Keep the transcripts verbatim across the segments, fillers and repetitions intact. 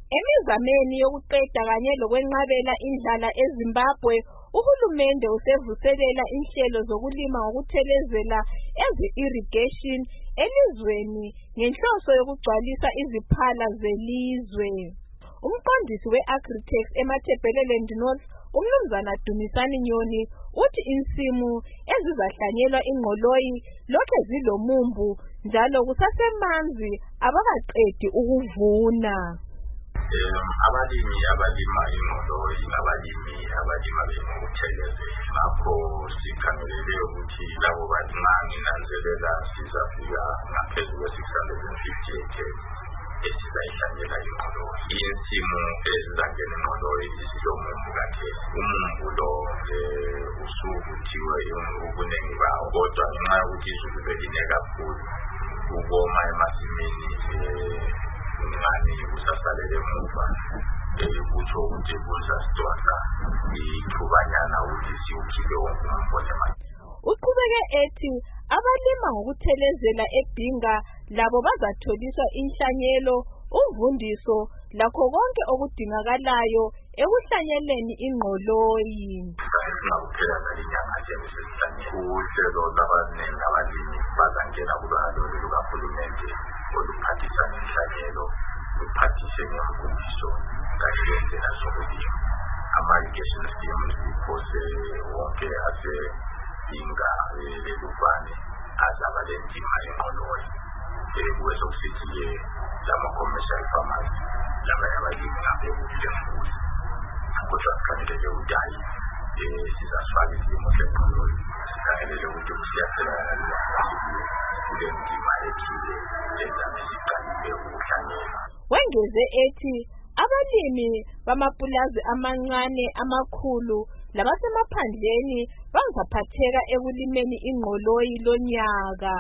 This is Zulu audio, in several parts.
Emizameni yokuqeda kanye lokwenqabela indlala eZimbabwe, uhulumende usevuselela inhlelo zokulima ngokuthelezela eze-irrigation elizweni ngenhloso yokugcwalisa iziphala zelizwe. Umqondisi we-Agritech eMatabeleland North, uMnumzana Dumisani Nyoni, uthi insimu ezizahlanyelwa ingqoloyi lokhe zilomumbu njalo kusasemanzi abakaqedi ukuvuna. Abalimi abalima ingqoloyi abalimi abalima ngokuthelezela lapho sikhangelele ukuthi labo bancane nanzelela sizafika ngaphezulu kwe six hundred fifty hectares esizayihlanyela ingqoloyi. Insimu ezizangena ingqoloyi zilomumbu kakhulu. Umumbu lo usuvuthiwe ubunengi bawo, kodwa ngenxa yokuthi izulu beline kakhulu ukoma emasimini ngani kusasalele emuva kutsho ukuthi kuzasithola ithubanyana ukuthi siwukhiphe wonke umbono emanje. Uqhubeke ethi abalima ngokuthelezela eBhinga labo bazatholiswa inhlanyelo, umvundiso lakho konke okudingakalayo ekuhlanyeleni ingqoloyi. Singakuphela ngalinyanga nje sesihlanyela uhlelo labanengi abalimi bazangena kulwalo lukahulumende oluphathisa ngenhlanyelo, luphathise ngemfundiso kanye lendlela zokulima. Ama-irrigation schemes phose wonke aseBhinga leLupane azaba lendima engqoloyi. Kube sokusithi-ke lama-commercial farmers labanye abalimi ngabe kudle futhi, kodwa sifaneleke ukuthi hayi sizasifaka isilimo sengqoloyi, sifaneleke ukuthi siyathelakala kule ndima ethile endabe siqalile ukuhlanyela. Wengeze ethi abalimi bamapulazi amancane amakhulu labasemaphandleni bazaphatheka ekulimeni ingqoloyi lonyaka.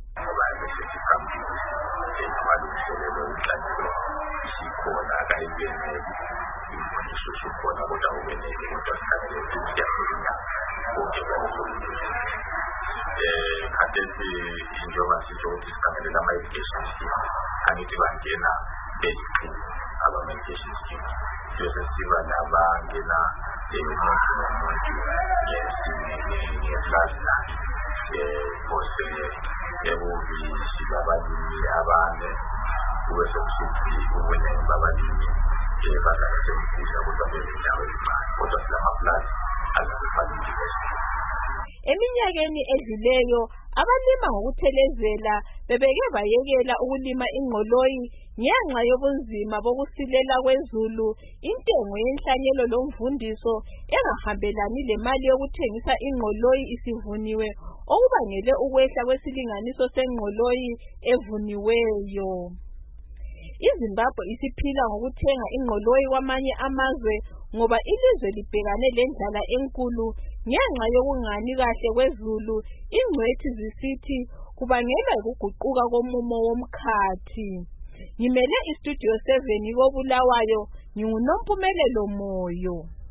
Amalungiselelo enhlanyelo sikhona kayibenele, imfundiso sikhona kodwa ubenele, kodwa sifanele ukuthi siyafuna konke kwalesokulungisa. Khathesi njengoba sisho ukuthi sikhangelela ama-irrigation schemes, angithi bangena beliqiniso abama-irrigation schemes. Bese siba nabangena umuntu nomuntu ngepulazi lakhe. Phose ekubi silabalimi abane, kube sokusithi ubunengi babalimi bazasemkhudla kodwa bezindawo ezincane, kodwa silamapulazi azakufaka i-investment. Eminyakeni edluleyo abalima ngokuthelezela bebeke bayekela ukulima ingqoloyi ngenxa yobunzima bokusilela kwezulu, intengo yenhlanyelo lomvundiso engahambelani lemali yokuthengisa ingqoloyi isivuniwe, okubangele ukwehla kwesilinganiso sengqoloyi evuniweyo. iZimbabwe isiphila ngokuthenga ingqoloyi kwamanye amazwe ngoba ilizwe libhekane lendlala enkulu ngenxa yokungani kahle kwezulu. Ingcwethi zisithi kubangelwa ukuguquka komumo womkhathi. Ngimele iStudio seven koBulawayo, nginguNompumelelo Moyo.